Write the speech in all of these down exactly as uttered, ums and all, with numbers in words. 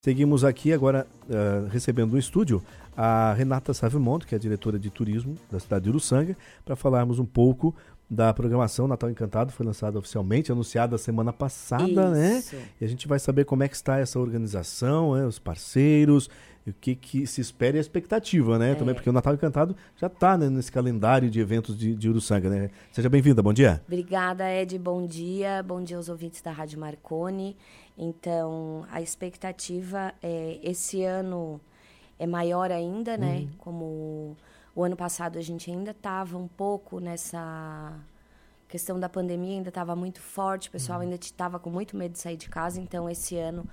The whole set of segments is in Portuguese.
Seguimos aqui agora uh, recebendo no estúdio a Renata Savimond, que é a diretora de turismo da cidade de Uruçanga, para falarmos um pouco da programação Natal Encantado. Foi lançada oficialmente, anunciada semana passada, Isso. né? E a gente vai saber como é que está essa organização, né? Os parceiros, o que, que se espera e a expectativa, né? É. Também porque o Natal Encantado já está, né, nesse calendário de eventos de, de Uruçanga, né? Seja bem-vinda, bom dia. Obrigada, Ed, bom dia. Bom dia aos ouvintes da Rádio Marconi. Então, a expectativa é, esse ano é maior ainda, né? Uhum. Como o ano passado a gente ainda estava um pouco nessa questão da pandemia, ainda estava muito forte, o pessoal uhum. ainda estava com muito medo de sair de casa. Então, esse ano,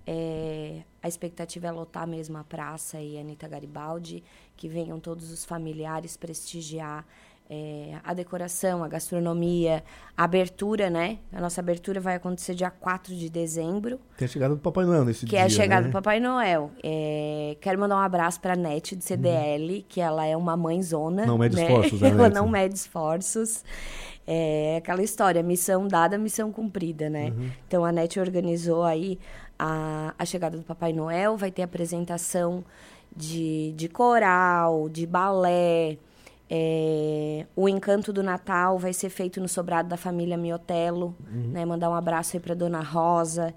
é, a expectativa é lotar mesmo a praça e a Anita Garibaldi, que venham todos os familiares prestigiar É, a decoração, a gastronomia, a abertura, né? A nossa abertura vai acontecer dia quatro de dezembro. Tem a chegada do Papai Noel nesse que dia, é a chegada né? do Papai Noel. É, quero mandar um abraço para a Nete, de C D L, uhum. que ela é uma mãezona. Não mede né? esforços, né, Ela Nete? não mede esforços. É aquela história, missão dada, missão cumprida, né? Uhum. Então, a Nete organizou aí a, a chegada do Papai Noel, vai ter apresentação de, de coral, de balé. É, o Encanto do Natal vai ser feito no sobrado da família Miotello, uhum. né? Mandar um abraço aí para Dona Rosa.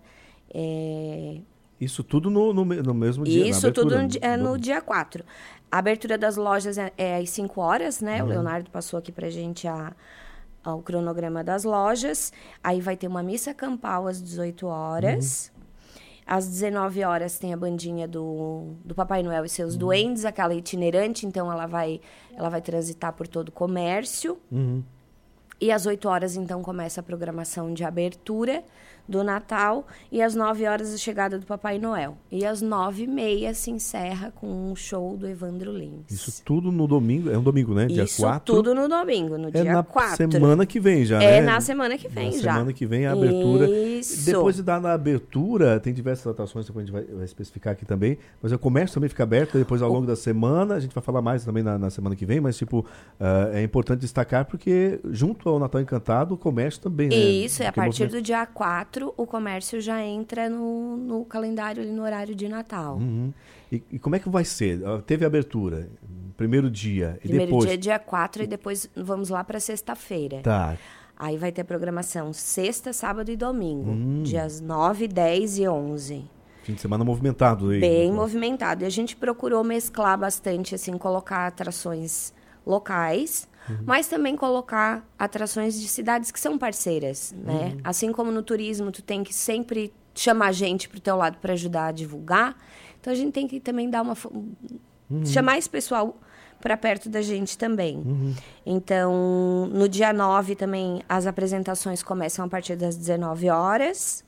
É... Isso tudo no, no, no mesmo dia? Isso tudo no, é, no dia quatro. A abertura das lojas é, é às cinco horas, né? Uhum. O Leonardo passou aqui pra gente a, a, o cronograma das lojas. Aí vai ter uma missa campal às dezoito horas. Uhum. Às dezenove horas tem a bandinha do, do Papai Noel e seus uhum. duendes, aquela itinerante, então ela vai, ela vai transitar por todo o comércio. Uhum. E às oito horas, então, começa a programação de abertura do Natal. E às nove horas, a chegada do Papai Noel. E às nove e meia se encerra com um show do Evandro Lins. Isso tudo no domingo, é um domingo, né? Dia Isso quatro. tudo no domingo, no é dia quatro. É na semana que vem já, é né? É na semana que vem na já. Na semana que vem a abertura. Isso. Depois de dar na abertura, tem diversas atrações, depois a gente vai, vai especificar aqui também. Mas o comércio também fica aberto depois ao longo o... da semana. A gente vai falar mais também na, na semana que vem, mas tipo, uh, é importante destacar porque junto ao Natal Encantado, o comércio também, né? Isso, e a partir movimento... do dia quatro, o comércio já entra no, no calendário ali no horário de Natal. Uhum. E, e como é que vai ser? Teve a abertura, primeiro dia, e primeiro depois... dia, dia quatro, e depois vamos lá para sexta-feira. Tá. Aí vai ter programação sexta, sábado e domingo, hum. dias nove, dez e onze. Fim de semana movimentado aí. Bem movimentado. E a gente procurou mesclar bastante, assim, colocar atrações locais, uhum. mas também colocar atrações de cidades que são parceiras, né? Uhum. Assim como no turismo, tu tem que sempre chamar gente pro teu lado para ajudar a divulgar. Então, a gente tem que também dar uma... Uhum. chamar esse pessoal para perto da gente também. Uhum. Então, no dia nove também, as apresentações começam a partir das dezenove horas.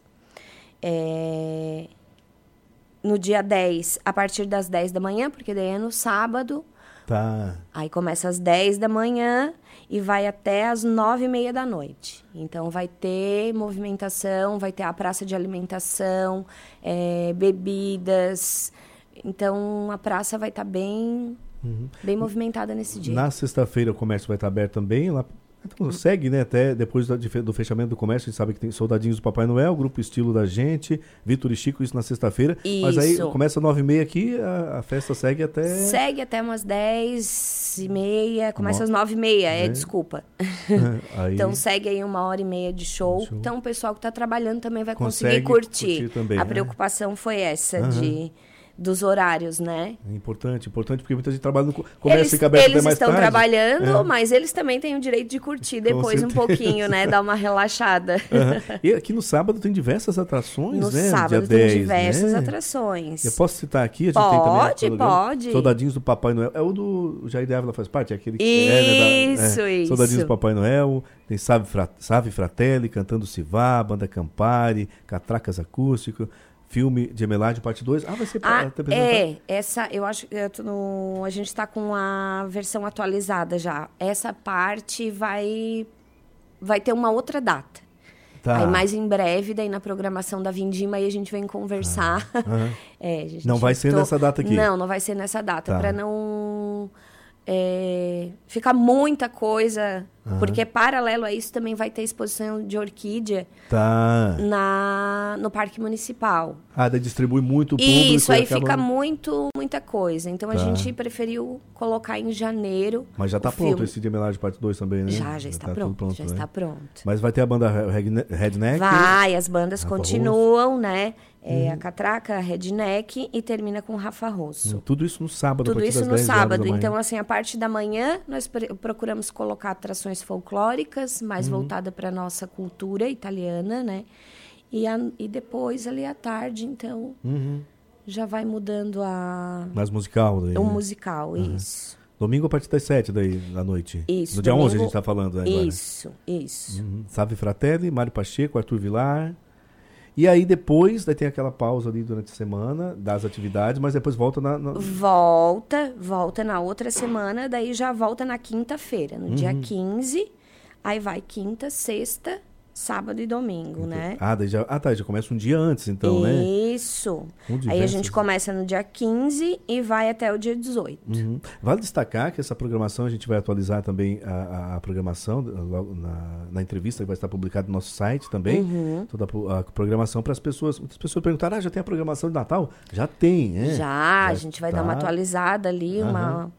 É... No dia dez, a partir das dez da manhã, porque daí é no sábado. Tá. Aí começa às dez da manhã e vai até às nove e meia da noite. Então, vai ter movimentação, vai ter a praça de alimentação, é, bebidas. Então, a praça vai estar tá bem, uhum. bem movimentada nesse dia. Na sexta-feira, o comércio vai estar tá aberto também, lá... Então, segue, né? Até depois do fechamento do comércio, a gente sabe que tem Soldadinhos do Papai Noel, Grupo Estilo da Gente, Vitor e Chico, isso na sexta-feira. Mas aí começa às nove e meia aqui, a, a festa segue até... Segue até umas dez e meia, começa no... às nove e meia, é, é desculpa. Aí... Então segue aí uma hora e meia de show. show. Então o pessoal que está trabalhando também vai conseguir curtir. curtir também, a né? preocupação foi essa, uhum. de... dos horários, né? É importante, importante, porque muita gente trabalha no comércio eles, fica aberto eles até mais estão tarde. trabalhando, é. mas eles também têm o direito de curtir depois um pouquinho, né? Dar uma relaxada. Uhum. E aqui no sábado tem diversas atrações, no né? No sábado Dia tem dez, diversas né? atrações. Eu posso citar aqui? A gente pode, tem também pode. Soldadinhos do Papai Noel. É o do Jair de Ávila faz parte? É aquele que isso, é, né, da, isso. É, Soldadinhos do Papai Noel. Tem Save, Fra, Save Fratelli, Cantando Sivá, Banda Campari, Catracas Acústico. Filme de Emelade, parte dois. Ah, vai ser ah, para É, essa, eu acho que a gente está com a versão atualizada já. Essa parte vai, vai ter uma outra data. Tá. Aí mais em breve, daí na programação da Vindima, aí a gente vem conversar. Ah, uh-huh. é, a gente não vai estou... ser nessa data aqui? Não, não vai ser nessa data, tá. para não... É, fica muita coisa, Aham. porque paralelo a isso também vai ter exposição de orquídea Tá. na, no Parque Municipal. Ah, daí distribui muito o público. Isso, e aí acaba- fica muito, muita coisa. Então a Tá. gente preferiu colocar em janeiro. Mas já tá o pronto filme. esse Dia Melage parte dois também, né? Já, já está tá tudo pronto, já né? está pronto. Mas vai ter a banda Redne- Redneck. Vai, as bandas Rafa continuam, né? É, Uhum. A Catraca, a Redneck e termina com Rafa Rosso. Hum, Tudo isso no sábado, a Tudo partir isso das no dez horas da sábado. manhã. Então, assim, a parte da manhã, nós pre- procuramos colocar atrações folclóricas, mais Uhum. voltada para a nossa cultura italiana, né? E, a- e depois, ali à tarde, então, Uhum. já vai mudando a, Mais musical daí, o né? musical, isso. Domingo a partir das sete daí, da noite. Isso, No dia onze a domingo- gente tá falando agora. Isso, isso. Uhum. Sávio Fratelli, Mário Pacheco, Arthur Vilar. E aí depois, daí tem aquela pausa ali durante a semana das atividades, mas depois volta na... na- Volta, volta na outra semana, daí já volta na quinta-feira, no dia quinze. Aí vai quinta, sexta, sábado e domingo, né? Ah, daí já... ah, tá, já começa um dia antes, então, né? Isso. Com Aí a diversas- gente começa no dia quinze e vai até o dia dezoito. Uhum. Vale destacar que essa programação, a gente vai atualizar também a, a- a programação logo na, na entrevista que vai estar publicada no nosso site também. Uhum. Toda a, pro- a programação para as pessoas. Muitas pessoas perguntaram, ah, já tem a programação de Natal? Já tem, né? Já, a gente vai dar uma tá. atualizada ali, uma... Aham.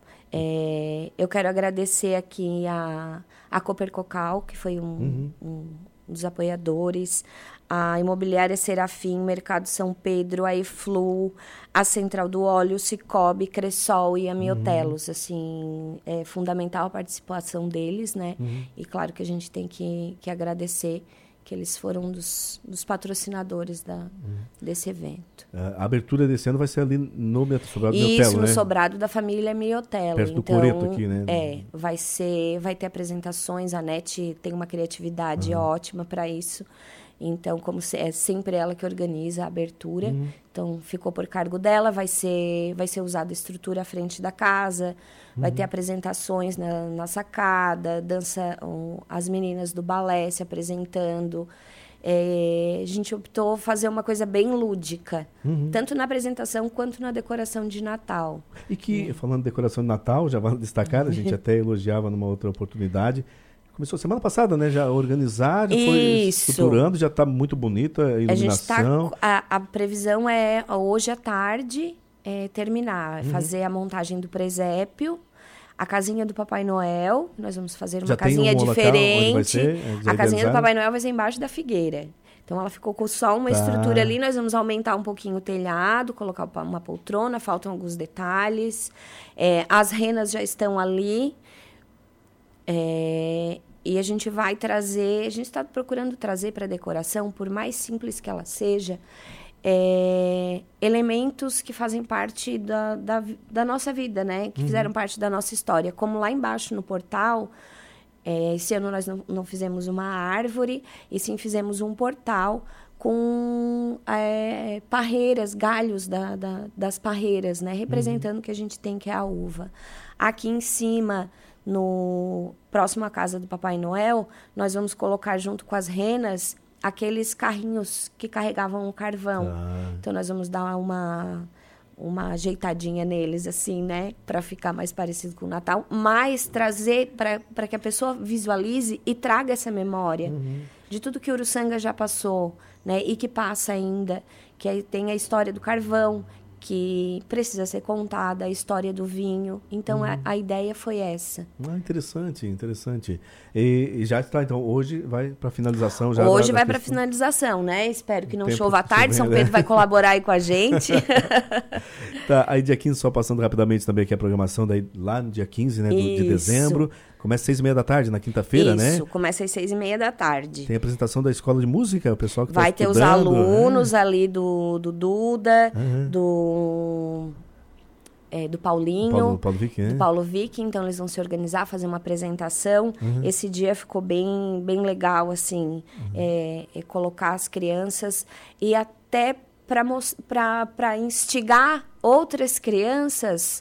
é, eu quero agradecer aqui a, a Cooper Cocal, que foi um, Uhum. um dos apoiadores, a Imobiliária Serafim, Mercado São Pedro, a Eflu, a Central do Óleo, Cicobi, Cressol e a Miotelos. Assim, é fundamental a participação deles, né? E claro que a gente tem que, que agradecer que eles foram um dos, dos patrocinadores da, desse evento. A abertura desse ano vai ser ali no Met- Sobrado Isso, Miotelo, no né? sobrado da família Miotelo. Perto do então, Coreto aqui, né? É, vai ser, vai ter apresentações, a NET tem uma criatividade ótima para isso. Então, como se, é sempre ela que organiza a abertura, Uhum. então ficou por cargo dela, vai ser, vai ser usada a estrutura à frente da casa, vai Uhum. ter apresentações na, na sacada, dança, um, as meninas do balé se apresentando. É, a gente optou fazer uma coisa bem lúdica, Uhum. tanto na apresentação quanto na decoração de Natal. E que, falando de decoração de Natal, já vale destacar, a gente até elogiava numa outra oportunidade. Começou semana passada, né? Já organizar, já foi Isso. estruturando, já está muito bonita a A gente iluminação. tá, a, a previsão é hoje à tarde é, terminar, Uhum. fazer a montagem do presépio, a casinha do Papai Noel. Nós vamos fazer uma Já tem casinha um local onde vai diferente. ser, é, já A casinha do idealizado? Papai Noel vai ser embaixo da figueira. Então ela ficou com só uma Tá. estrutura ali. Nós vamos aumentar um pouquinho o telhado, colocar uma poltrona, faltam alguns detalhes. É, as renas já estão ali. É, e a gente vai trazer, a gente está procurando trazer para a decoração, por mais simples que ela seja, é, elementos que fazem parte da, da, da nossa vida, né? Que fizeram parte da nossa história. Como lá embaixo no portal, é, esse ano nós não, não fizemos uma árvore, e sim fizemos um portal com é, parreiras, galhos da, da, das parreiras, né? Representando o que a gente tem, que é a uva. Aqui em cima, no próximo à casa do Papai Noel, nós vamos colocar junto com as renas aqueles carrinhos que carregavam o carvão. Tá. Então nós vamos dar uma uma ajeitadinha neles assim, né, para ficar mais parecido com o Natal, mas trazer para que a pessoa visualize e traga essa memória de tudo que Uruçanga já passou, né, e que passa ainda, que aí tem a história do carvão, que precisa ser contada, a história do vinho. Então, a, a ideia foi essa. Ah, interessante, interessante. E, e já está, então, hoje vai para finalização. Já Hoje da, da vai para questão- finalização, né? Espero que não Tempo chova à tarde. São chovendo, Pedro né? vai colaborar aí com a gente. Tá, aí dia quinze, só passando rapidamente também aqui a programação, daí lá no dia quinze, né, do- de Isso. dezembro. Começa às seis e meia da tarde, na quinta-feira, né? Isso, começa às seis e meia da tarde. Tem a apresentação da escola de música, o pessoal que Vai está ter os estudando, alunos né? ali do, do Duda, Aham. do, é, do Paulinho, Paulo, Paulo Vick, né? do Paulo Vick. Então, eles vão se organizar, fazer uma apresentação. Esse dia ficou bem, bem legal, assim, é, é colocar as crianças e até para instigar outras crianças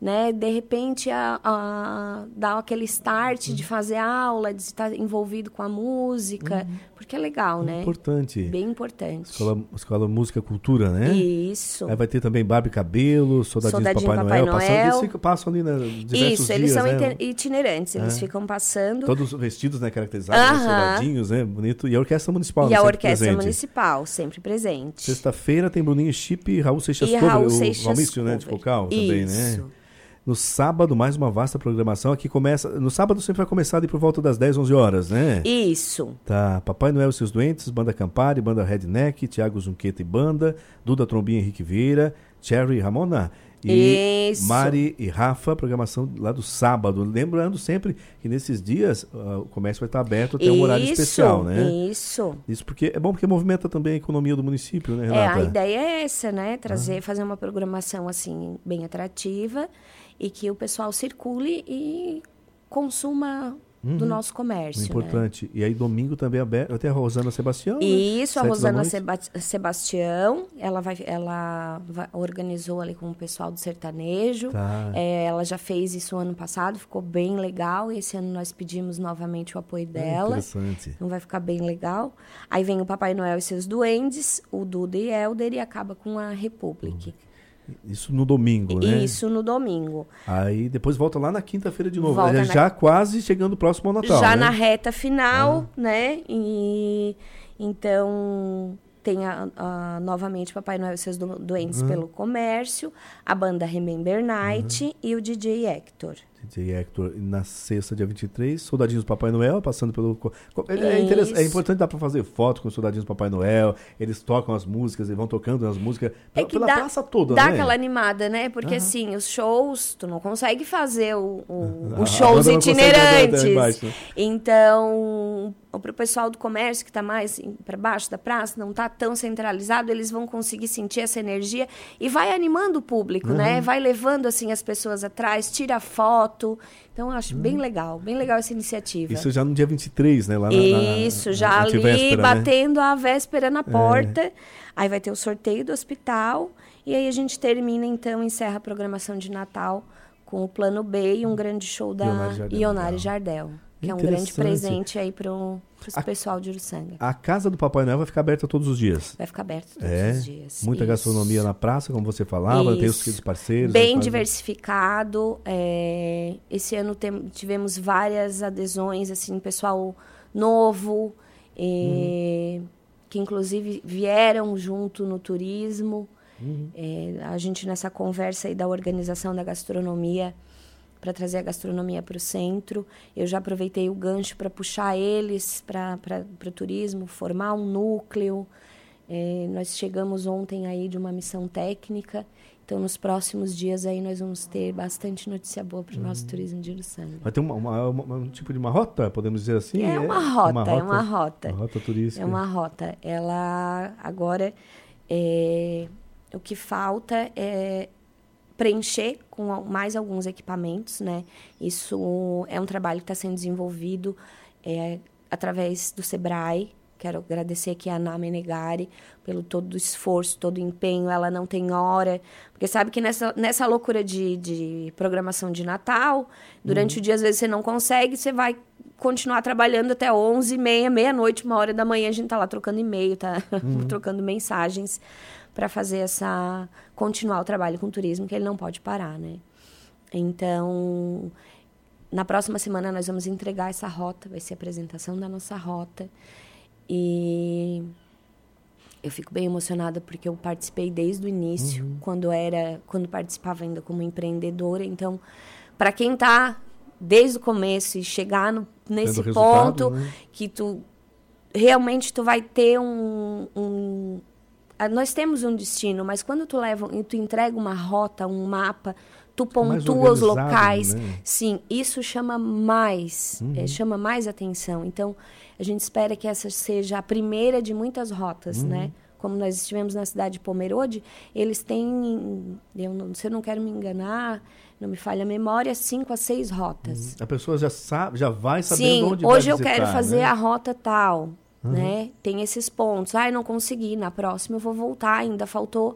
né? De repente, a, a, dar aquele start uhum. de fazer aula, de estar envolvido com a música, uhum. porque é legal, né? Importante. Bem importante. Escola, escola Música Cultura, né? Isso. Aí vai ter também Barbie Cabelo, Soldadinhos, Soldadinho Papai, Papai Noel. Noel. Passando, eles ficam, passam ali, né, diversos Isso, dias, eles são né? itinerantes, eles é. ficam passando. Todos vestidos, né, caracterizados, uh-huh. né, soldadinhos, né? Bonito. E a Orquestra Municipal, E né, a Orquestra presente. Municipal, sempre presente. Sexta-feira tem Bruninho Chip e Raul Seixas e Cover, Raul o Seixas Valmício, né, de vocal também, Isso. né? No sábado, mais uma vasta programação. Aqui começa... No sábado sempre vai começar ali por volta das dez, onze horas, né? Isso. Tá. Papai Noel e seus Doentes, Banda Campari, Banda Redneck, Thiago Zunqueta e Banda, Duda Trombinha e Henrique Vieira, Cherry e Ramona. E Isso. Mari e Rafa, programação lá do sábado. Lembrando sempre que nesses dias uh, o comércio vai estar aberto até um isso, horário especial, né? Isso. Isso porque é bom porque movimenta também a economia do município, né, É, Renata? a ideia é essa, né? Trazer, ah. fazer uma programação assim bem atrativa e que o pessoal circule e consuma uhum. do nosso comércio. Importante. Né? E aí domingo também é aberto, até a Rosana Sebastião. Isso, né? a Rosana Seba- Sebastião, ela, vai, ela vai, organizou ali com o pessoal do sertanejo. Tá. É, ela já fez isso ano passado, ficou bem legal. E esse ano nós pedimos novamente o apoio dela. É interessante. Então vai ficar bem legal. Aí vem o Papai Noel e seus duendes, o Duda e Helder, e acaba com a Republic. Uhum. Isso no domingo, né? Isso no domingo. Aí depois volta lá na quinta-feira de novo. Volta já na... quase chegando próximo ao Natal, Já né? na reta final, ah. né? E então tem a, a, novamente Papai Noel e seus Doentes uhum. pelo Comércio, a banda Remember Night uhum. e o D J Hector. D J Hector, na sexta, dia vinte e três, Soldadinhos do Papai Noel, passando pelo... É, interessante, é importante dar para fazer foto com os Soldadinhos do Papai Noel, eles tocam as músicas, eles vão tocando as músicas pela, é que pela dá, praça toda, dá né? aquela animada, né? Porque, uhum. assim, os shows, tu não consegue fazer o, o, a, os shows itinerantes. Embaixo, né? Então, para o pessoal do comércio que está mais para baixo da praça, não está tão centralizado, eles vão conseguir sentir essa energia e vai animando o público, uhum. né? Vai levando, assim, as pessoas atrás, tira foto. Então, eu acho hum. bem legal, bem legal essa iniciativa. Isso já no dia vinte e três, né? Lá na, Isso, na, já na ali, véspera, batendo né? a véspera na porta. É. Aí vai ter o sorteio do hospital. E aí a gente termina, então, encerra a programação de Natal com o Plano B e um grande show da Ionari Jardel, Jardel que é um grande presente aí para o pessoal de Uruçanga. A casa do Papai Noel vai ficar aberta todos os dias? Vai ficar aberta todos é, os dias. Muita Isso. gastronomia na praça, como você falava, Isso. tem os queridos parceiros. Bem diversificado. É, esse ano tem, tivemos várias adesões, assim, pessoal novo, é, uhum. que inclusive vieram junto no turismo. Uhum. É, a gente, nessa conversa aí da organização da gastronomia, para trazer a gastronomia para o centro, eu já aproveitei o gancho para puxar eles para o turismo, formar um núcleo. É, nós chegamos ontem aí de uma missão técnica, então nos próximos dias aí nós vamos ter bastante notícia boa para o nosso uhum. turismo de Uruçanga. Vai ter uma, uma, uma, um tipo de uma rota, podemos dizer assim? É uma rota, uma rota é uma rota. Uma rota turística. É uma rota. Ela agora, é, o que falta é preencher com mais alguns equipamentos, né? Isso é um trabalho que está sendo desenvolvido é, através do Sebrae. Quero agradecer aqui a Ana Menegari pelo todo o esforço, todo o empenho. Ela não tem hora, porque sabe que nessa, nessa loucura de, de programação de Natal, durante uhum. o dia, às vezes, você não consegue, você vai continuar trabalhando até onze e meia, meia-noite, uma hora da manhã, a gente está lá trocando e-mail, tá uhum. trocando mensagens para fazer essa... continuar o trabalho com o turismo, que ele não pode parar, né? Então, na próxima semana nós vamos entregar essa rota, vai ser a apresentação da nossa rota. E eu fico bem emocionada porque eu participei desde o início, uhum. quando era, quando participava ainda como empreendedora. Então, para quem está desde o começo e chegar no, nesse ponto, né? Que tu realmente tu vai ter um, um nós temos um destino, mas quando tu leva e tu entrega uma rota, um mapa, tu pontua os locais, né? Sim, isso chama mais, uhum. é, chama mais atenção. Então, a gente espera que essa seja a primeira de muitas rotas, uhum. né? Como nós estivemos na cidade de Pomerode, eles têm, eu não, se eu não quero me enganar, não me falha a memória, cinco a seis rotas. Uhum. A pessoa já sabe, já vai sabendo Sim, onde vai hoje visitar, eu quero fazer né? a rota tal. Uhum. Né? Tem esses pontos. Ah, não consegui. Na próxima eu vou voltar. Ainda faltou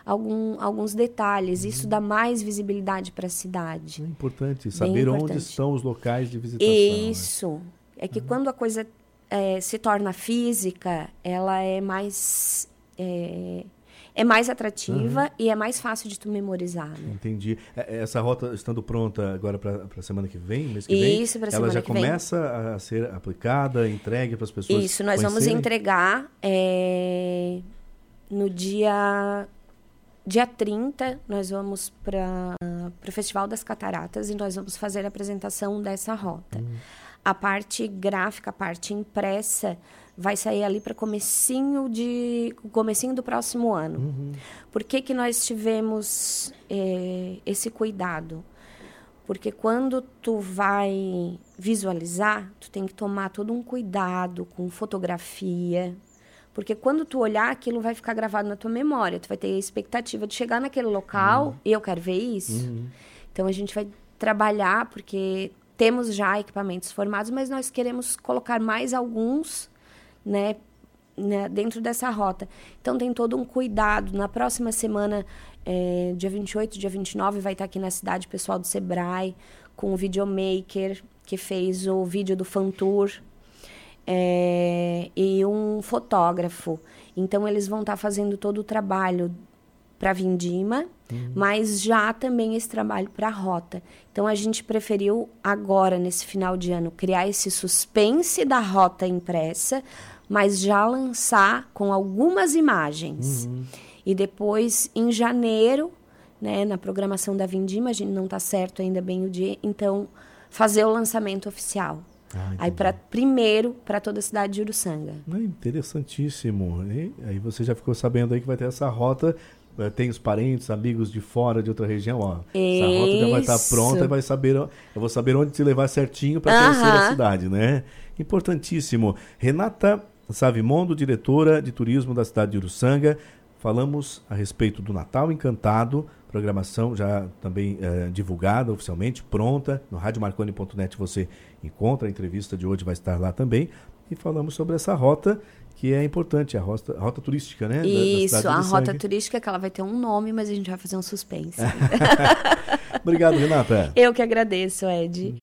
algum, alguns detalhes. Isso dá mais visibilidade para a cidade. É importante saber importante. onde estão os locais de visitação. Isso. Né? É que uhum. quando a coisa é, se torna física, ela é mais... É, é mais atrativa uhum. e é mais fácil de tu memorizar. Né? Entendi. Essa rota estando pronta agora para a semana que vem, mês que vem, Isso, para a semana ela já que começa vem. a ser aplicada, entregue para as pessoas Isso, nós conhecerem? vamos entregar é, no dia, dia trinta, nós vamos para o Festival das Cataratas e nós vamos fazer a apresentação dessa rota. Uhum. A parte gráfica, a parte impressa, vai sair ali para comecinho de comecinho do próximo ano. Uhum. Por que que nós tivemos é, esse cuidado? Porque quando tu vai visualizar, tu tem que tomar todo um cuidado com fotografia, porque quando tu olhar, aquilo vai ficar gravado na tua memória. Tu vai ter a expectativa de chegar naquele local uhum. e eu quero ver isso. Uhum. Então, a gente vai trabalhar, porque temos já equipamentos formados, mas nós queremos colocar mais alguns, né, né, dentro dessa rota. Então, tem todo um cuidado. Na próxima semana, é, dia vinte e oito, dia vinte e nove, vai estar aqui na cidade o pessoal do Sebrae, com o videomaker, que fez o vídeo do Fan Tour, é, e um fotógrafo. Então, eles vão estar fazendo todo o trabalho para a Vindima, uhum. mas já também esse trabalho para a rota. Então, a gente preferiu agora, nesse final de ano, criar esse suspense da rota impressa, mas já lançar com algumas imagens. Uhum. E depois, em janeiro, né, na programação da Vindima, a gente não está certo ainda bem o dia, então, fazer o lançamento oficial. Ah, aí, pra, primeiro, para toda a cidade de Uruçanga. É interessantíssimo. E aí você já ficou sabendo aí que vai ter essa rota. Tem os parentes, amigos de fora, de outra região, ó. Isso. Essa rota já vai estar pronta e vai saber, eu vou saber onde te levar certinho para uh-huh. conhecer a cidade, né? Importantíssimo. Renata Savimondo, diretora de turismo da cidade de Uruçanga. Falamos a respeito do Natal Encantado, programação já também eh, divulgada oficialmente, pronta. No rádio marconi ponto net você encontra, a entrevista de hoje vai estar lá também. E falamos sobre essa rota, que é importante, a rota, a rota turística, né? Isso, da, da a rota turística, que ela vai ter um nome, mas a gente vai fazer um suspense. Obrigado, Renata. Eu que agradeço, Ed.